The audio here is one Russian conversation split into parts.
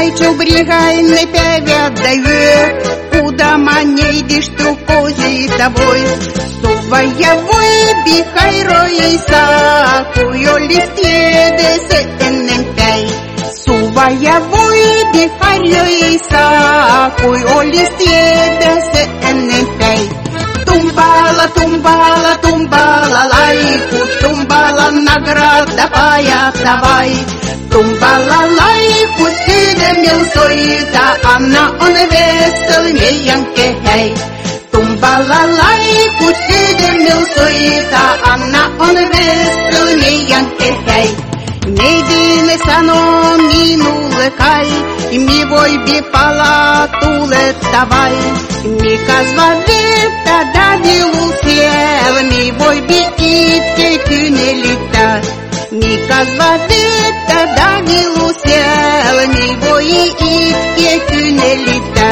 вечер бригальный певец дает, куда маней дишь трукози тобой. Сувоевой бихай роиса, куё листье десе энемпей. Сувоевой бихай роиса, куё листье десе энемпей. Тумбала, тумбала, тумбала лайку, тумбала награда пая давай. Тумбала лайку сидем милсоита, она он весел меянке хей. Тумбала лайку сидем милсоита, она он весел меянке хей. Недine sano minule kai, mi voi bi palatule davai. Mi kazvadeta dadilul fiel, mi voi bi itke künelita. Mi kazvadeta dadilul fiel, mi voi itke künelita.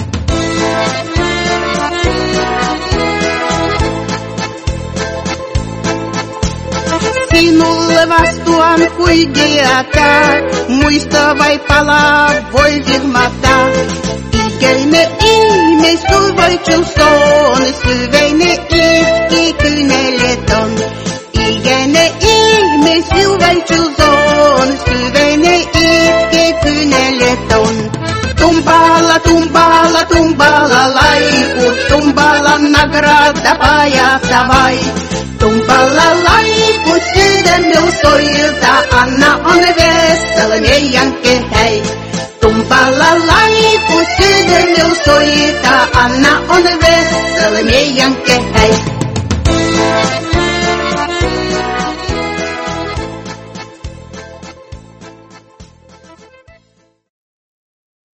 Sinul vas tuan cuidiata, muistavai pala voi virmata. Igene ime suvai chilson, suvene iski küneleton. Igene ime suvai chilson, suvene iski küneleton. Tumbala, tumbala, tumbala laiku, tumbala nagrada paya davai. Tumbala laiku sydän milsoilta, anna on vesel meidänke hei. Tumbala laiku sydän milsoilta, anna on vesel meidänke hei.